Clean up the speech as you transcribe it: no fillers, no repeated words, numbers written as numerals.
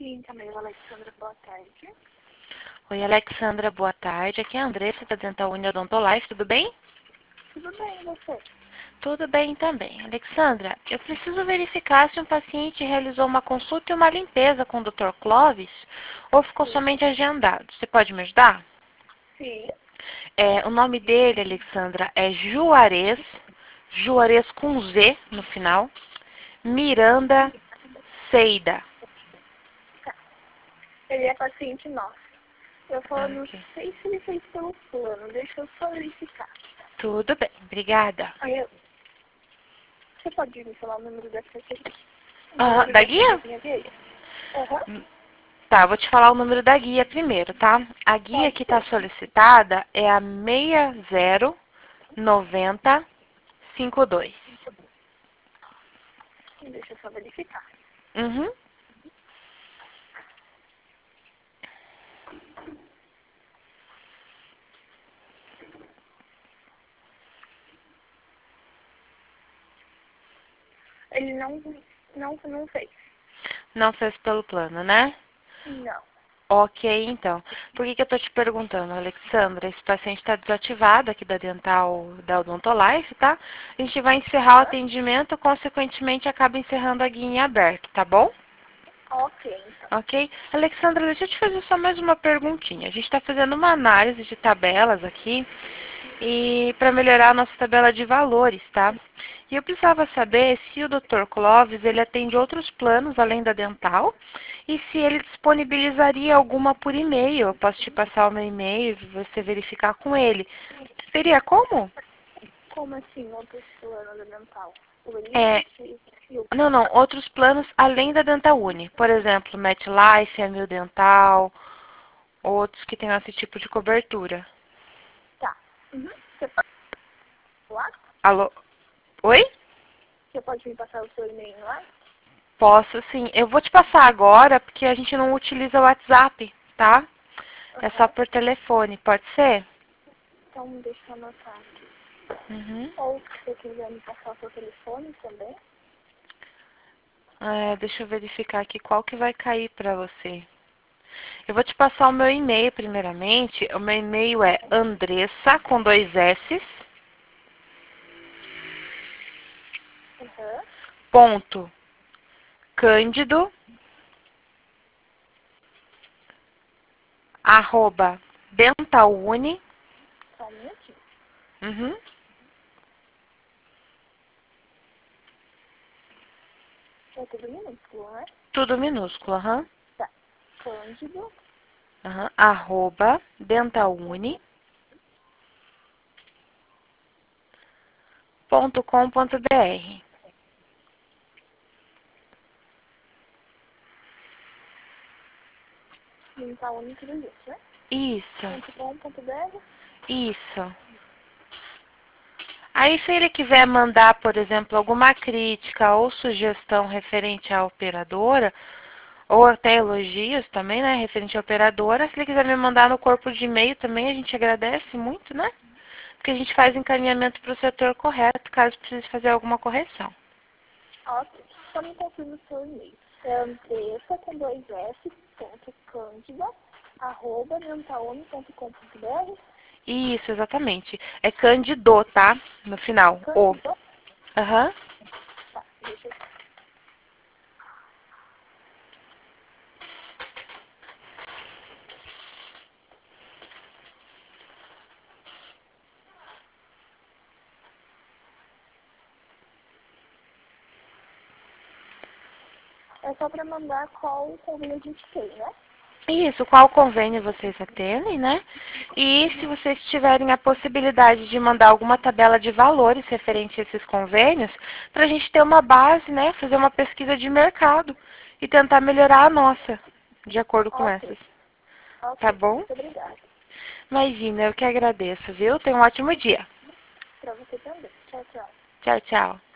Sim, Camila, Alexandra, boa tarde. Oi, Alexandra, boa tarde. Aqui é a Andressa da Dental Uni Odontolife, tudo bem? Tudo bem, e você? Tudo bem também. Alexandra, eu preciso verificar se um paciente realizou uma consulta e uma limpeza com o Dr. Clóvis ou ficou Sim. somente agendado. Você pode me ajudar? Sim. O nome dele, Alexandra, é Juarez com Z no final, Miranda Seida. Tá. Ele é paciente nosso. Eu só não Ok. sei se ele fez pelo plano. Deixa eu só verificar. Tudo bem, obrigada. Você pode me falar o número da carteirinha? Da guia? Dele? Aham. Tá, vou te falar o número da guia primeiro, tá? A guia Pode que está ser. solicitada é a 609052. Deixa eu só verificar. Uhum. Ele não fez. Não fez pelo plano, né? Não. Ok, então. Por que eu tô te perguntando, Alexandra? Esse paciente está desativado aqui da Dental, da Odontolife, tá? A gente vai encerrar o Aham. atendimento, consequentemente acaba encerrando a guia em aberto, tá bom? Ok, então. Ok? Alexandra, deixa eu te fazer só mais uma perguntinha. A gente está fazendo uma análise de tabelas aqui e para melhorar a nossa tabela de valores, tá? E eu precisava saber se o Dr. Clóvis ele atende outros planos além da dental e se ele disponibilizaria alguma por e-mail. Eu posso te passar o meu e-mail e você verificar com ele. Seria como? Como assim, outros planos dental? O É, Elite e o... não, outros planos além da Dental Uni. Por exemplo, MetLife, Amil Dental, outros que tenham esse tipo de cobertura. Tá. Uhum. Você pode falar? Alô? Oi? Você pode me passar o seu e-mail lá? Posso sim. Eu vou te passar agora porque a gente não utiliza o WhatsApp, tá? É só Aham. por telefone, pode ser? Então, deixa eu anotar aqui. Uhum. Ou se você quiser me passar o seu telefone também. Deixa eu verificar aqui qual que vai cair pra você. Eu vou te passar o meu e-mail primeiramente. O meu e-mail é Andressa com dois S, Aham. ponto Cândido, arroba Dentauni. Só um minutinho. Uhum. É tudo minúsculo, né? Tudo minúsculo, aham. Tá. Cândido. Aham. Arroba Dentauni.com.br. Limpar único do isso, né? Isso, .com.br. isso. Aí, se ele quiser mandar, por exemplo, alguma crítica ou sugestão referente à operadora, ou até elogios também, né, referente à operadora, se ele quiser me mandar no corpo de e-mail também, a gente agradece muito, né? Porque a gente faz encaminhamento para o setor correto, caso precise fazer alguma correção. Ok. Só me confirma o seu e-mail. É Andressa com dois S, ponto Cândida, arroba dentaone.com.br. Isso, exatamente. É Candido, tá? No final, o. Cândida. Aham. Tá, deixa eu... É só pra mandar qual convênio a gente tem, né? Isso, qual convênio vocês atendem, né? E se vocês tiverem a possibilidade de mandar alguma tabela de valores referente a esses convênios, para a gente ter uma base, né? Fazer uma pesquisa de mercado e tentar melhorar a nossa, de acordo com Ok. essas. Tá Ok. bom? Muito obrigada. Imagina, eu que agradeço, viu? Tenha um ótimo dia. Pra você também. Tchau, tchau. Tchau, tchau.